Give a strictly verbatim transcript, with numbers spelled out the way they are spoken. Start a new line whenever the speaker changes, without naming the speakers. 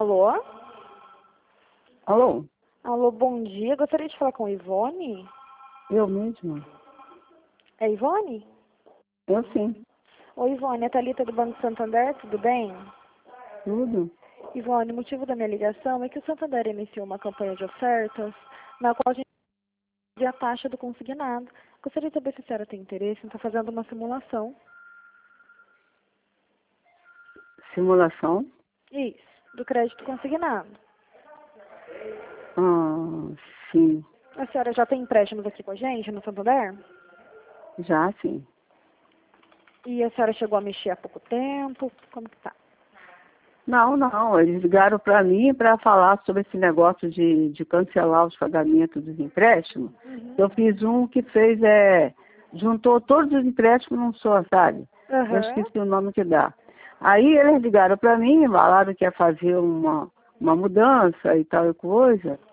Alô?
Alô?
Alô, bom dia. Gostaria de falar com a Ivone?
Eu mesma?
É Ivone?
Eu sim.
Oi, Ivone. É Thalita do Banco Santander, tudo bem?
Tudo?
Ivone, o motivo da minha ligação é que o Santander iniciou uma campanha de ofertas na qual a gente vê a taxa do consignado. Gostaria de saber se a senhora tem interesse em estar fazendo uma simulação.
Simulação?
Isso, do crédito consignado.
Ah, sim.
A senhora já tem empréstimos aqui com a gente no Santander?
Já sim.
E a senhora chegou a mexer há pouco tempo? Como que tá?
Não, não. Eles ligaram para mim para falar sobre esse negócio de, de cancelar os pagamentos dos empréstimos.
Uhum.
Eu fiz um que fez, é, juntou todos os empréstimos num só, sabe?
Uhum.
Eu esqueci o nome que dá. Aí eles ligaram para mim, falaram que ia fazer uma, uma mudança e tal e coisa.